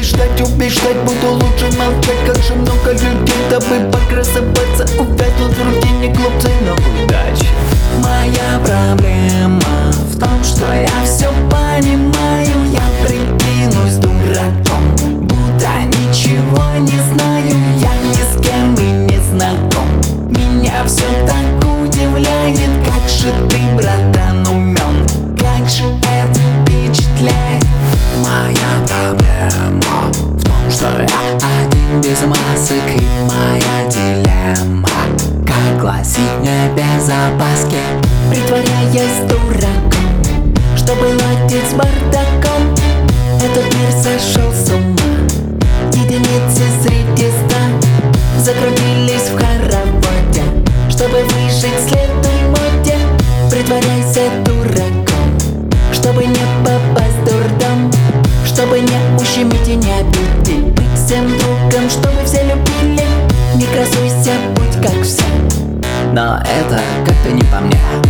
убеждать, буду лучше молчать. Как же много людей, дабы покрасоваться, увязнут в рутине глупцы, но удачи. Моя проблема в том, что я все понимаю. Я прикинусь дураком, будто ничего не знаю. Я ни с кем и не знаком. Меня все так удивляет. Как же ты, братан, умен, как же это впечатляет. Моя проблема в том, что я один без масок. И моя дилемма, как гласит мне без опаски, притворяясь дураком, чтобы ладить с бардаком. Этот мир сошел с ума, единицы среди ста закрутились в хороводе. Чтобы выжить, следуй моде, притворяйся дураком, чтобы не попасть в дурдом, чтобы не ущемить и не обидеть. Быть всем другом, чтобы все любили. Не красуйся, будь как все, но это как-то не по мне.